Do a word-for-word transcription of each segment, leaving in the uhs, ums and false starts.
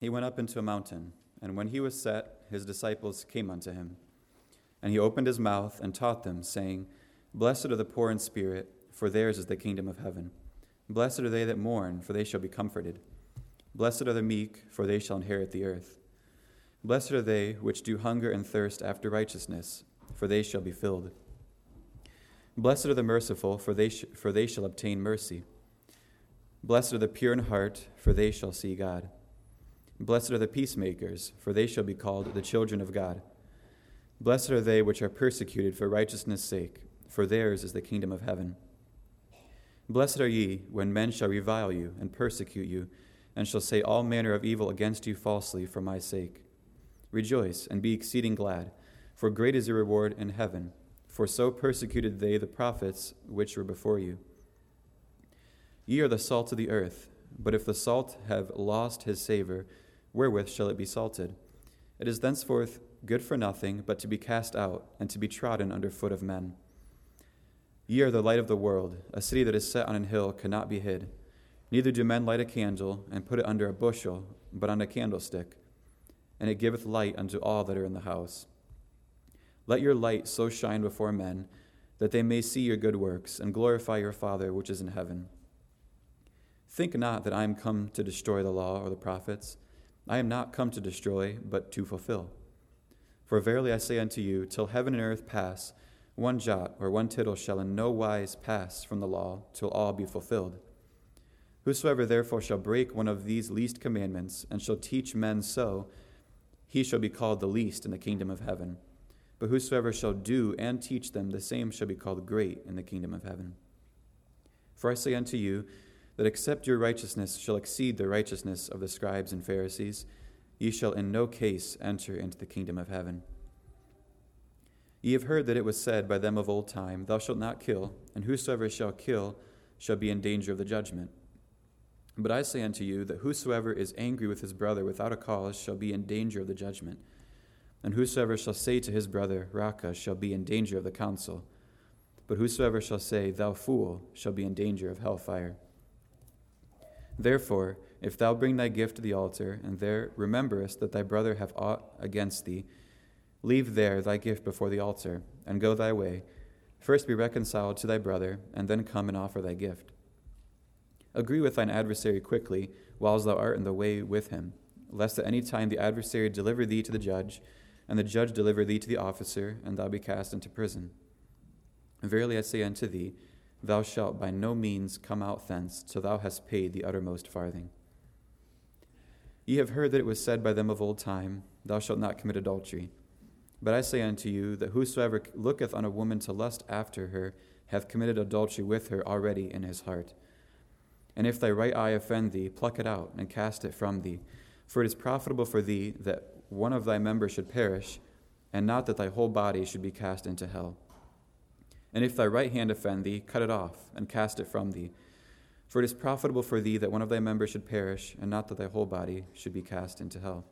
He went up into a mountain, and when he was set, his disciples came unto him. And he opened his mouth and taught them, saying, Blessed are the poor in spirit, for theirs is the kingdom of heaven. Blessed are they that mourn, for they shall be comforted. Blessed are the meek, for they shall inherit the earth. Blessed are they which do hunger and thirst after righteousness, for they shall be filled. Blessed are the merciful, for they, sh- for they shall obtain mercy. Blessed are the pure in heart, for they shall see God. Blessed are the peacemakers, for they shall be called the children of God. Blessed are they which are persecuted for righteousness' sake, for theirs is the kingdom of heaven. Blessed are ye, when men shall revile you and persecute you, and shall say all manner of evil against you falsely for my sake. Rejoice and be exceeding glad, for great is your reward in heaven, for so persecuted they the prophets which were before you. Ye are the salt of the earth, but if the salt have lost his savor, wherewith shall it be salted? It is thenceforth good for nothing, but to be cast out, and to be trodden under foot of men. Ye are the light of the world. A city that is set on an hill cannot be hid. Neither do men light a candle, and put it under a bushel, but on a candlestick, and it giveth light unto all that are in the house. Let your light so shine before men, that they may see your good works, and glorify your Father which is in heaven. Think not that I am come to destroy the law or the prophets. I am not come to destroy, but to fulfill. For verily I say unto you, till heaven and earth pass, one jot or one tittle shall in no wise pass from the law, till all be fulfilled. Whosoever therefore shall break one of these least commandments, and shall teach men so, he shall be called the least in the kingdom of heaven. But whosoever shall do and teach them, the same shall be called great in the kingdom of heaven. For I say unto you, that except your righteousness shall exceed the righteousness of the scribes and Pharisees, ye shall in no case enter into the kingdom of heaven. Ye have heard that it was said by them of old time, Thou shalt not kill, and whosoever shall kill shall be in danger of the judgment. But I say unto you, that whosoever is angry with his brother without a cause shall be in danger of the judgment. And whosoever shall say to his brother, Raca, shall be in danger of the council. But whosoever shall say, Thou fool, shall be in danger of hellfire. Therefore, if thou bring thy gift to the altar, and there rememberest that thy brother have aught against thee, leave there thy gift before the altar, and go thy way. First be reconciled to thy brother, and then come and offer thy gift. Agree with thine adversary quickly, whiles thou art in the way with him, lest at any time the adversary deliver thee to the judge, and the judge deliver thee to the officer, and thou be cast into prison. Verily I say unto thee, thou shalt by no means come out thence till thou hast paid the uttermost farthing. Ye have heard that it was said by them of old time, Thou shalt not commit adultery. But I say unto you, that whosoever looketh on a woman to lust after her hath committed adultery with her already in his heart. And if thy right eye offend thee, pluck it out, and cast it from thee. For it is profitable for thee that one of thy members should perish, and not that thy whole body should be cast into hell. And if thy right hand offend thee, cut it off, and cast it from thee. For it is profitable for thee that one of thy members should perish, and not that thy whole body should be cast into hell.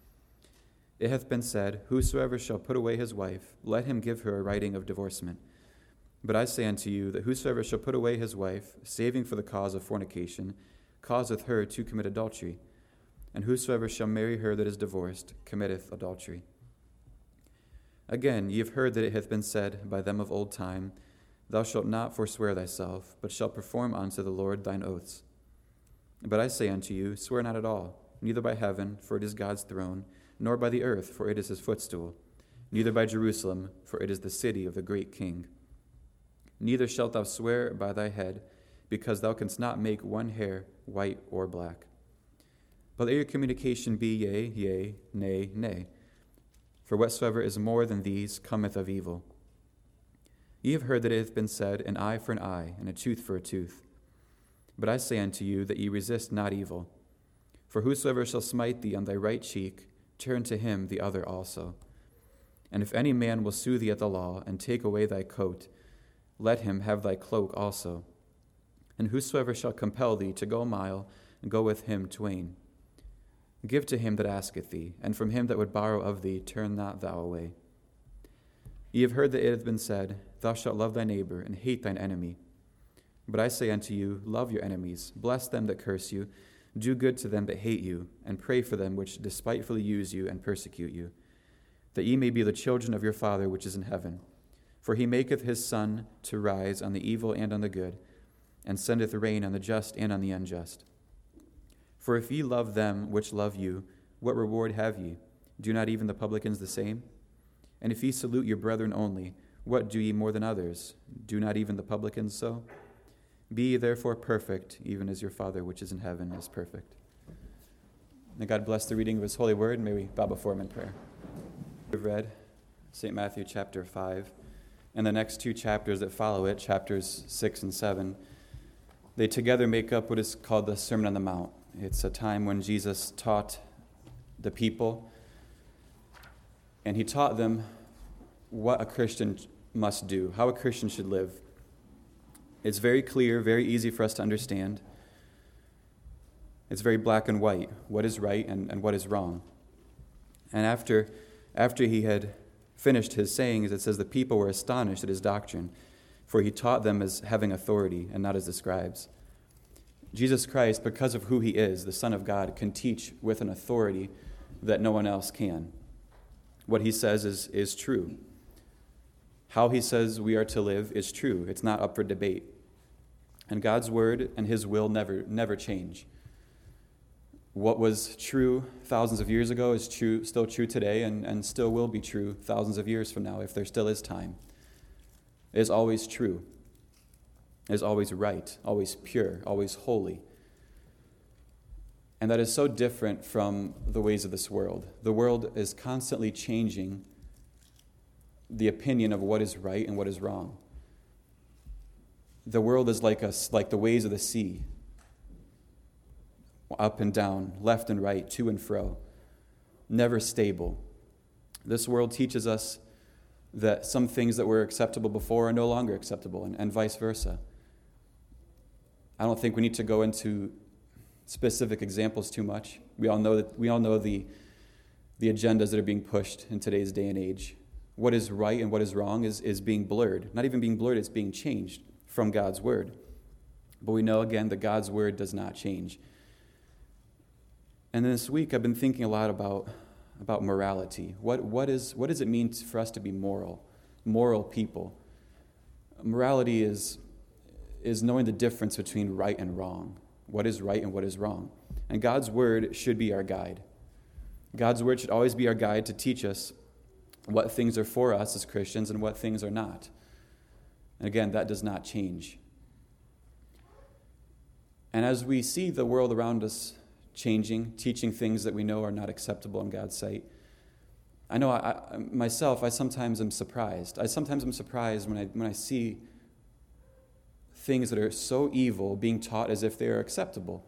It hath been said, Whosoever shall put away his wife, let him give her a writing of divorcement. But I say unto you, that whosoever shall put away his wife, saving for the cause of fornication, causeth her to commit adultery. And whosoever shall marry her that is divorced, committeth adultery. Again, ye have heard that it hath been said by them of old time, Thou shalt not forswear thyself, but shalt perform unto the Lord thine oaths. But I say unto you, swear not at all, neither by heaven, for it is God's throne, nor by the earth, for it is his footstool, neither by Jerusalem, for it is the city of the great King. Neither shalt thou swear by thy head, because thou canst not make one hair white or black. But let your communication be yea, yea, nay, nay. For whatsoever is more than these cometh of evil. Ye have heard that it hath been said, An eye for an eye, and a tooth for a tooth. But I say unto you, that ye resist not evil. For whosoever shall smite thee on thy right cheek, turn to him the other also. And if any man will sue thee at the law, and take away thy coat, let him have thy cloak also. And whosoever shall compel thee to go a mile, go with him twain. Give to him that asketh thee, and from him that would borrow of thee turn not thou away. Ye have heard that it hath been said, Thou shalt love thy neighbor, and hate thine enemy. But I say unto you, love your enemies, bless them that curse you, Do good to them that hate you, and pray for them which despitefully use you and persecute you, that ye may be the children of your Father which is in heaven. For he maketh his sun to rise on the evil and on the good, and sendeth rain on the just and on the unjust. For if ye love them which love you, what reward have ye? Do not even the publicans the same? And if ye salute your brethren only, what do ye more than others? Do not even the publicans so? Be ye therefore perfect, even as your Father which is in heaven is perfect. May God bless the reading of his holy word, and may we bow before him in prayer. We've read Saint Matthew chapter five, and the next two chapters that follow it, chapters six and seven, they together make up what is called the Sermon on the Mount. It's a time when Jesus taught the people, and he taught them what a Christian must do, how a Christian should live. It's very clear, very easy for us to understand. It's very black and white, what is right and, and what is wrong. And after, after he had finished his sayings, it says the people were astonished at his doctrine, for he taught them as having authority and not as the scribes. Jesus Christ, because of who he is, the Son of God, can teach with an authority that no one else can. What he says is, is true. How he says we are to live is true. It's not up for debate. And God's word and his will never, never change. What was true thousands of years ago is true, still true today, and, and still will be true thousands of years from now, if there still is time. It is always true. It is always right, always pure, always holy. And that is so different from the ways of this world. The world is constantly changing the opinion of what is right and what is wrong. The world is like us, like the waves of the sea, up and down, left and right, to and fro, never stable. This world teaches us that some things that were acceptable before are no longer acceptable, and, and vice versa. I don't think we need to go into specific examples too much. We all know that we all know the the agendas that are being pushed in today's day and age. What is right and what is wrong is, is being blurred. Not even being blurred, it's being changed from God's word. But we know, again, that God's word does not change. And this week I've been thinking a lot about, about morality. What, what, is, what does it mean for us to be moral, moral people? Morality is, is knowing the difference between right and wrong. What is right and what is wrong. And God's word should be our guide. God's word should always be our guide to teach us what things are for us as Christians and what things are not. And again, that does not change. And as we see the world around us changing, teaching things that we know are not acceptable in God's sight, I know I, I, myself, I sometimes am surprised. I sometimes am surprised when I when I see things that are so evil being taught as if they are acceptable.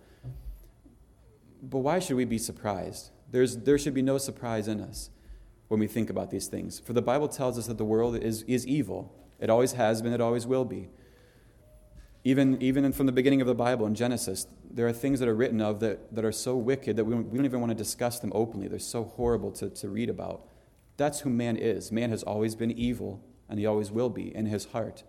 But why should we be surprised? There's there should be no surprise in us when we think about these things. For the Bible tells us that the world is, is evil. It always has been, it always will be. Even, even from the beginning of the Bible in Genesis, there are things that are written of that, that are so wicked that we don't, we don't even want to discuss them openly. They're so horrible to, to read about. That's who man is. Man has always been evil, and he always will be in his heart.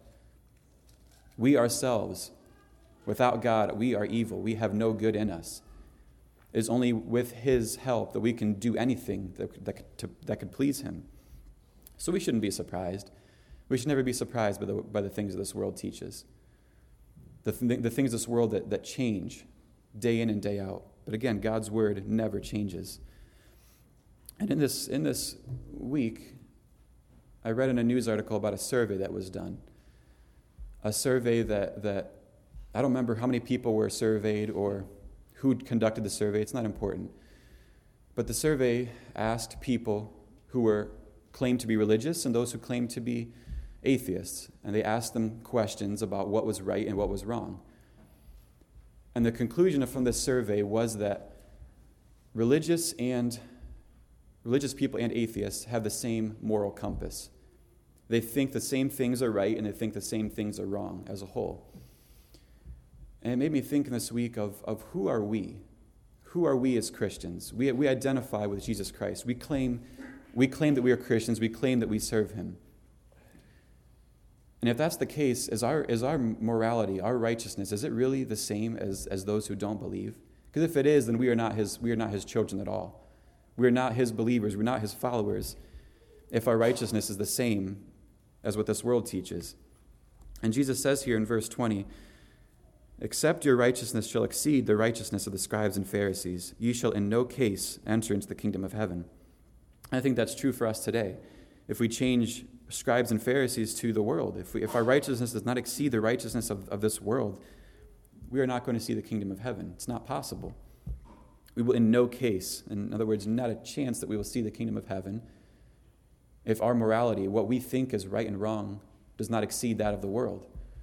We ourselves, without God, we are evil. We have no good in us. It is only with his help that we can do anything that, that, to, that could please him. So we shouldn't be surprised. We should never be surprised by the, by the things that this world teaches. The, th- the things of this world that, that change day in and day out. But again, God's word never changes. And in this, in this week, I read in a news article about a survey that was done. A survey that, that I don't remember how many people were surveyed or who conducted the survey. It's not important. But the survey asked people who were claimed to be religious and those who claimed to be atheists. And they asked them questions about what was right and what was wrong. And the conclusion from this survey was that religious and religious people and atheists have the same moral compass. They think the same things are right and they think the same things are wrong as a whole. And it made me think this week of, of who are we? Who are we as Christians? We, we identify with Jesus Christ. We claim, we claim that we are Christians. We claim that we serve him. And if that's the case, is our, is our morality, our righteousness, is it really the same as, as those who don't believe? Because Because if it is, then we are not his, we are not his children at all. We are not his believers. We're not his followers if our righteousness is the same as what this world teaches. And Jesus says here in verse twenty, "Except your righteousness shall exceed the righteousness of the scribes and Pharisees, ye shall in no case enter into the kingdom of heaven." I think that's true for us today. If we change scribes and Pharisees to the world, if we, if our righteousness does not exceed the righteousness of, of this world, we are not going to see the kingdom of heaven. It's not possible. We will in no case, in other words, not a chance that we will see the kingdom of heaven if our morality, what we think is right and wrong, does not exceed that of the world.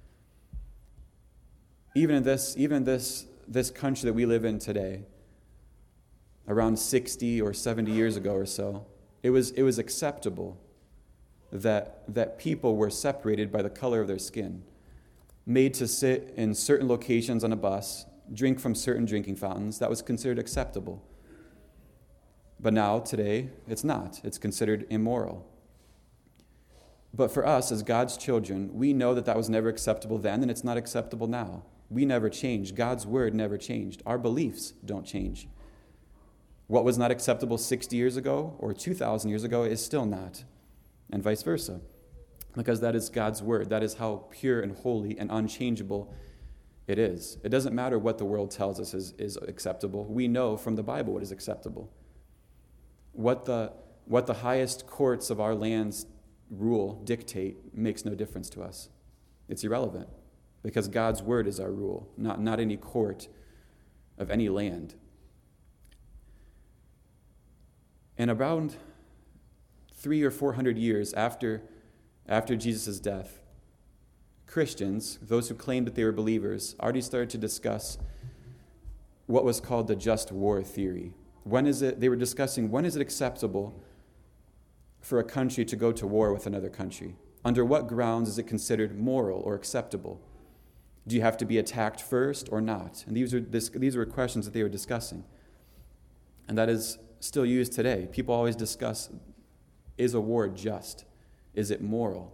Even in this, even in this, this country that we live in today, around sixty or seventy years ago or so, it was it was acceptable that that people were separated by the color of their skin, made to sit in certain locations on a bus, drink from certain drinking fountains. That was considered acceptable. But now, today, it's not. It's considered immoral. But for us, as God's children, we know that that was never acceptable then, and it's not acceptable now. We never changed. God's word never changed. Our beliefs don't change. What was not acceptable sixty years ago or two thousand years ago is still not, and vice versa. Because that is God's word. That is how pure and holy and unchangeable it is. It doesn't matter what the world tells us is, is acceptable. We know from the Bible what is acceptable. What the, what the highest courts of our lands rule, dictate, makes no difference to us. It's irrelevant, because God's word is our rule, not, not any court of any land. And around three or four hundred years after, after Jesus' death, Christians, those who claimed that they were believers, already started to discuss what was called the just war theory. When is it, they were discussing, when is it acceptable for a country to go to war with another country? Under what grounds is it considered moral or acceptable? Do you have to be attacked first or not? And these are, this, these were questions that they were discussing. And that is still used today. People always discuss, is a war just? Is it moral?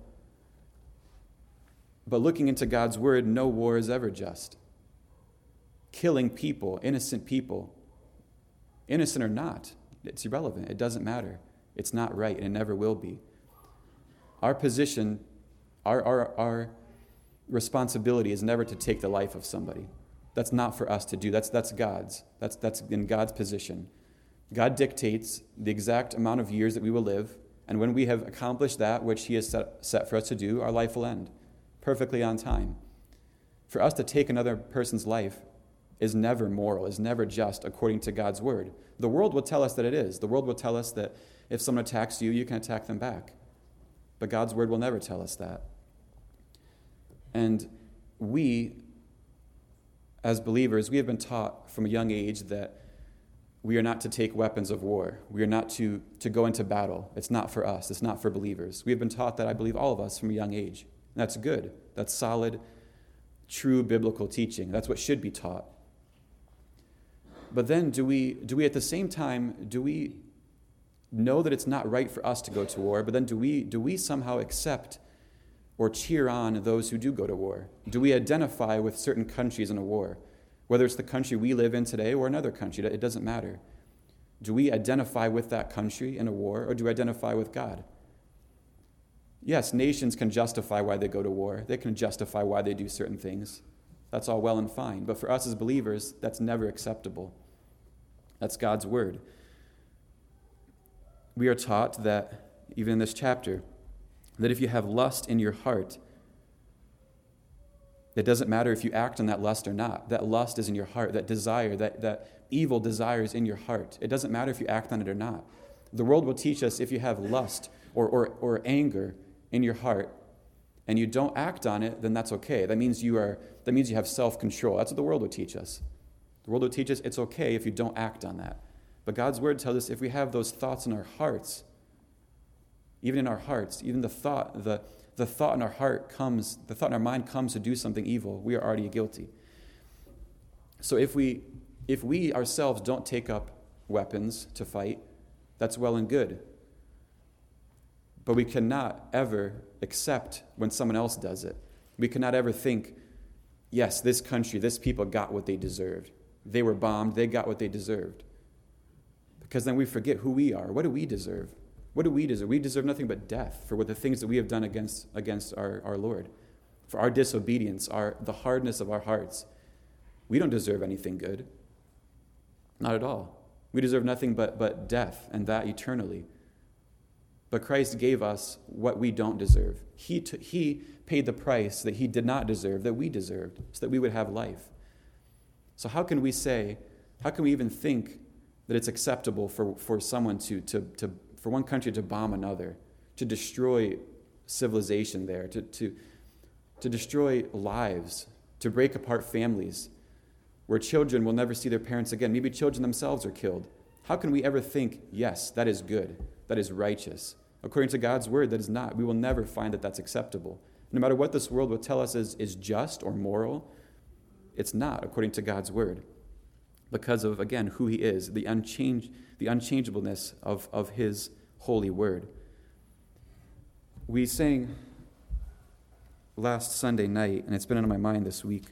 But looking into God's word, no war is ever just. Killing people, innocent people, innocent or not, it's irrelevant. It doesn't matter. It's not right, and it never will be. Our position, our, our, our responsibility is never to take the life of somebody. That's not for us to do. That's, that's God's. That's, that's in God's position. God dictates the exact amount of years that we will live, and when we have accomplished that which he has set, set for us to do, our life will end, perfectly on time. For us to take another person's life is never moral, is never just according to God's word. The world will tell us that it is. The world will tell us that if someone attacks you, you can attack them back. But God's word will never tell us that. And we, as believers, we have been taught from a young age that we are not to take weapons of war. We are not to, to go into battle. It's not for us. It's not for believers. We have been taught that, I believe, all of us from a young age. And that's good. That's solid, true biblical teaching. That's what should be taught. But then do we, do we at the same time, do we know that it's not right for us to go to war, but then do we, do we somehow accept or cheer on those who do go to war? Do we identify with certain countries in a war? Whether it's the country we live in today or another country, it doesn't matter. Do we identify with that country in a war, or do we identify with God? Yes, nations can justify why they go to war. They can justify why they do certain things. That's all well and fine. But for us as believers, that's never acceptable. That's God's word. We are taught that, even in this chapter, that if you have lust in your heart, it doesn't matter if you act on that lust or not. That lust is in your heart, that desire, that, that evil desire is in your heart. It doesn't matter if you act on it or not. The world will teach us if you have lust or, or, or anger in your heart and you don't act on it, then that's okay. That means you are. That means you have self-control. That's what the world would teach us. The world would teach us it's okay if you don't act on that. But God's word tells us if we have those thoughts in our hearts, even in our hearts, even the thought, the, the thought in our heart comes, the thought in our mind comes to do something evil, we are already guilty. So if we if we ourselves don't take up weapons to fight, that's well and good. But we cannot ever accept when someone else does it. We cannot ever think, yes, this country, this people got what they deserved. they were bombed, they got what they deserved. Because then we forget who we are. What do we deserve? What do we deserve? We deserve nothing but death for what the things that we have done against, against our, our Lord, for our disobedience, our the hardness of our hearts. We don't deserve anything good. Not at all. We deserve nothing but, but death, and that eternally. But Christ gave us what we don't deserve. He, t- he paid the price that he did not deserve, that we deserved, so that we would have life. So how can we say, how can we even think that it's acceptable for, for someone to, to, to, for one country to bomb another, to destroy civilization there, to, to, to destroy lives, to break apart families, where children will never see their parents again. Maybe children themselves are killed. How can we ever think, yes, that is good, that is righteous? According to God's word, that is not. We will never find that that's acceptable. No matter what this world will tell us is, is just or moral, it's not according to God's word. Because of, again, who he is, the unchange, the unchangeableness of, of his holy word. We sang last Sunday night, and it's been on my mind this week,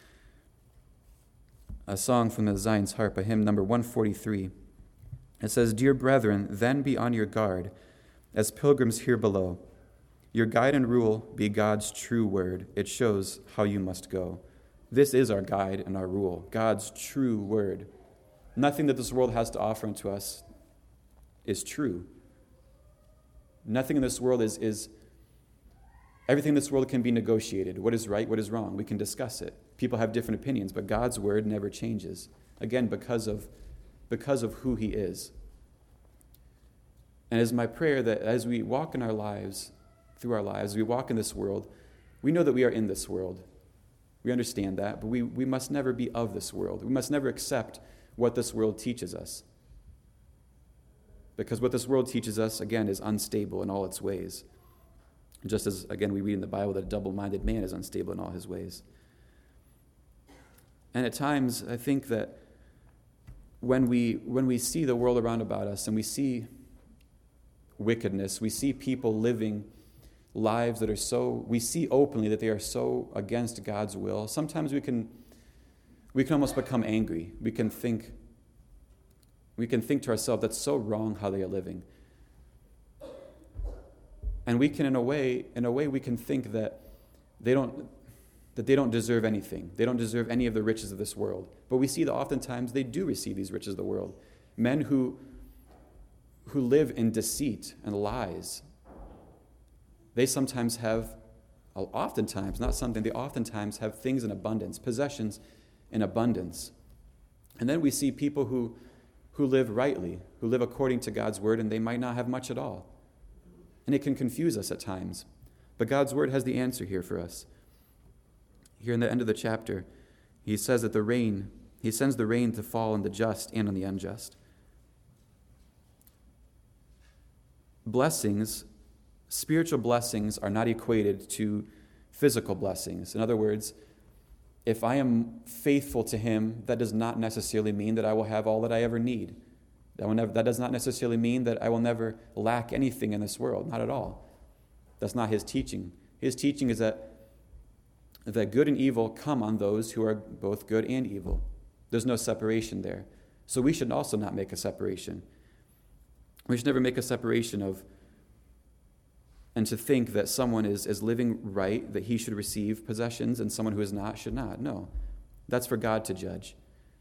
a song from the Zion's Harp, a hymn number one forty-three. It says, "Dear brethren, then be on your guard, as pilgrims here below. Your guide and rule be God's true word. It shows how you must go." This is our guide and our rule, God's true word. Nothing that this world has to offer unto us is true. Nothing in this world is, is everything in this world can be negotiated. What is right, what is wrong? We can discuss it. People have different opinions, but God's word never changes. Again, because of, because of who he is. And it is my prayer that as we walk in our lives, through our lives, we walk in this world, we know that we are in this world. We understand that, but we, we must never be of this world. We must never accept what this world teaches us. Because what this world teaches us, again, is unstable in all its ways. Just as, again, we read in the Bible that a double-minded man is unstable in all his ways. And at times, I think that when we when we see the world around about us and we see wickedness, we see people living lives that are so, we see openly that they are so against God's will, sometimes we can we can almost become angry. We can think we can think to ourselves, that's so wrong how they are living. And we can in a way, in a way we can think that they don't that they don't deserve anything. They don't deserve any of the riches of this world. But we see that oftentimes they do receive these riches of the world. Men who who live in deceit and lies, they sometimes have, oftentimes, not something, they oftentimes have things in abundance, possessions in abundance. And then we see people who, who live rightly, who live according to God's word, and they might not have much at all. And it can confuse us at times. But God's word has the answer here for us. Here in the end of the chapter, he says that the rain, he sends the rain to fall on the just and on the unjust. Blessings, spiritual blessings are not equated to physical blessings. In other words, if I am faithful to him, that does not necessarily mean that I will have all that I ever need. That, will never, that does not necessarily mean that I will never lack anything in this world. Not at all. That's not his teaching. His teaching is that, that good and evil come on those who are both good and evil. There's no separation there. So we should also not make a separation. We should never make a separation of, and to think that someone is, is living right, that he should receive possessions, and someone who is not should not. No, that's for God to judge.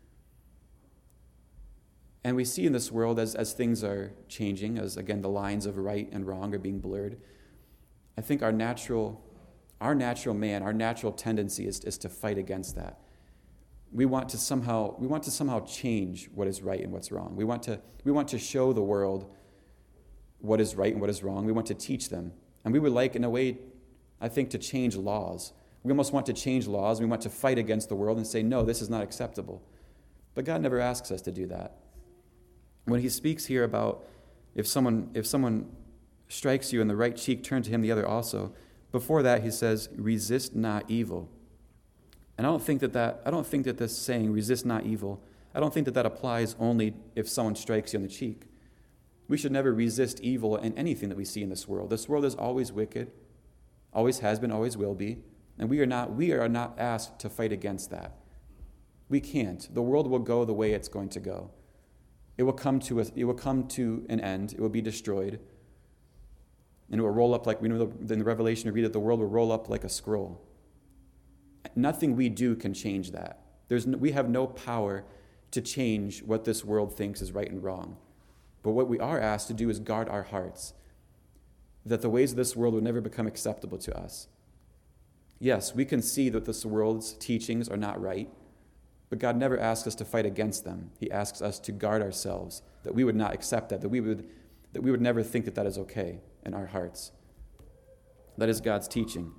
And we see in this world, as, as things are changing, as, again, the lines of right and wrong are being blurred, I think our natural, our natural man, our natural tendency is, is to fight against that. We want to somehow we want to somehow change what is right and what's wrong. We want to we want to show the world what is right and what is wrong. We want to teach them. And we would like, in a way, I think, to change laws. We almost want to change laws. We want to fight against the world and say, no, this is not acceptable. But God never asks us to do that. When he speaks here about if someone if someone strikes you in the right cheek, turn to him the other also. Before that, he says, resist not evil. And I don't think that that I don't think that this saying, resist not evil, I don't think that that applies only if someone strikes you on the cheek. We should never resist evil in anything that we see in this world. This world is always wicked, always has been, always will be, and we are not we are not asked to fight against that. We can't. The world will go the way it's going to go. It will come to a, it will come to an end. It will be destroyed. And it will roll up like, we know in the Revelation we read that the world will roll up like a scroll. Nothing we do can change that. There's no, we have no power to change what this world thinks is right and wrong. But what we are asked to do is guard our hearts, that the ways of this world would never become acceptable to us. Yes, we can see that this world's teachings are not right, but God never asks us to fight against them. He asks us to guard ourselves, that we would not accept that, that we would, that we would never think that that is okay in our hearts. That is God's teaching.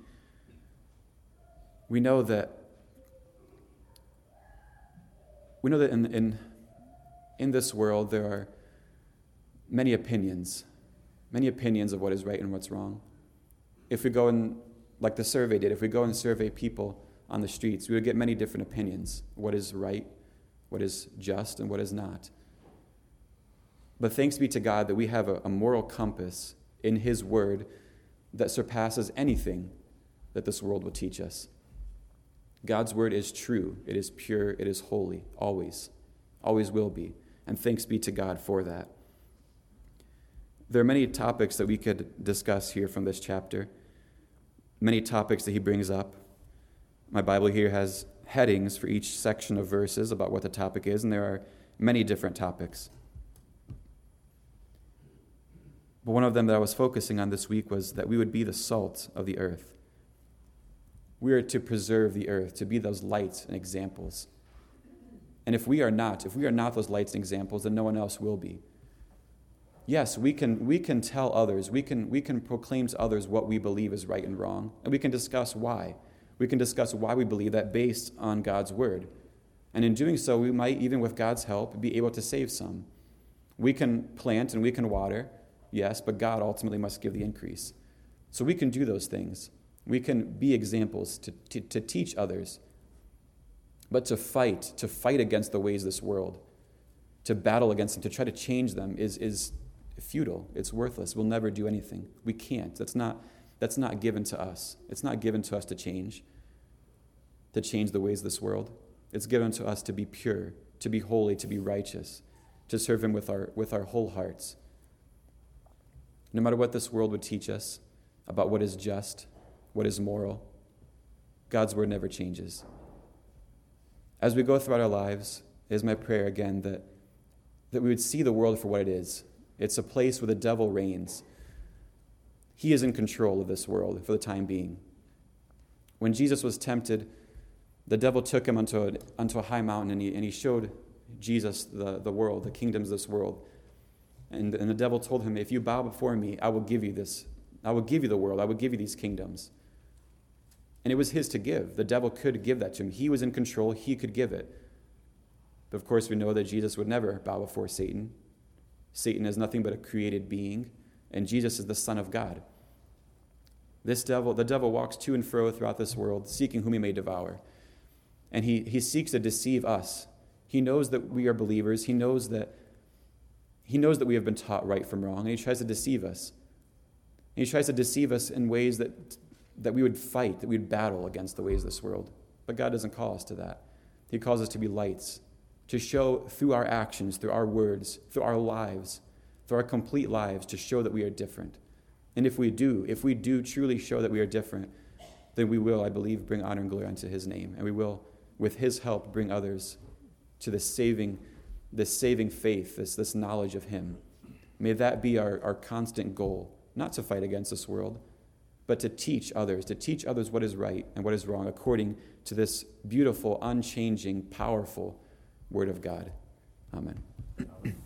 We know that we know that in in in this world there are many opinions, many opinions of what is right and what's wrong. If we go and, like the survey did, if we go and survey people on the streets, we would get many different opinions, what is right, what is just, and what is not. But thanks be to God that we have a, a moral compass in His Word that surpasses anything that this world will teach us. God's Word is true, it is pure, it is holy, always, always will be. And thanks be to God for that. There are many topics that we could discuss here from this chapter, many topics that he brings up. My Bible here has headings for each section of verses about what the topic is, and there are many different topics. But one of them that I was focusing on this week was that we would be the salt of the earth. We are to preserve the earth, to be those lights and examples. And if we are not, if we are not those lights and examples, then no one else will be. Yes, we can we can tell others, we can we can proclaim to others what we believe is right and wrong, and we can discuss why. We can discuss why we believe that based on God's word. And in doing so, we might, even with God's help, be able to save some. We can plant and we can water, yes, but God ultimately must give the increase. So we can do those things. We can be examples to, to, to teach others. But to fight, to fight against the ways of this world, to battle against them, to try to change them is is futile. It's worthless. We'll never do anything. We can't. That's not that's not given to us. It's not given to us to change, to change the ways of this world. It's given to us to be pure, to be holy, to be righteous, to serve Him with our with our whole hearts. No matter what this world would teach us about what is just, what is moral, God's word never changes. As we go throughout our lives, it is my prayer again that, that we would see the world for what it is. It's a place where the devil reigns. He is in control of this world for the time being. When Jesus was tempted, the devil took him onto a, onto a high mountain and he, and he showed Jesus the, the world, the kingdoms of this world. And, and the devil told him, if you bow before me, I will give you this. I will give you the world. I will give you these kingdoms. And it was his to give. The devil could give that to him. He was in control. He could give it. But of course, we know that Jesus would never bow before Satan. Satan is nothing but a created being, and Jesus is the Son of God. This devil, the devil walks to and fro throughout this world, seeking whom he may devour. And he, he seeks to deceive us. He knows that we are believers. He knows that he knows that we have been taught right from wrong, and he tries to deceive us. And he tries to deceive us in ways that, that we would fight, that we would battle against the ways of this world. But God doesn't call us to that. He calls us to be lights, to show through our actions, through our words, through our lives, through our complete lives, to show that we are different. And if we do, if we do truly show that we are different, then we will, I believe, bring honor and glory unto His name. And we will, with His help, bring others to this saving, this saving faith, this, this knowledge of Him. May that be our, our constant goal, not to fight against this world, but to teach others, to teach others what is right and what is wrong according to this beautiful, unchanging, powerful Word of God. Amen.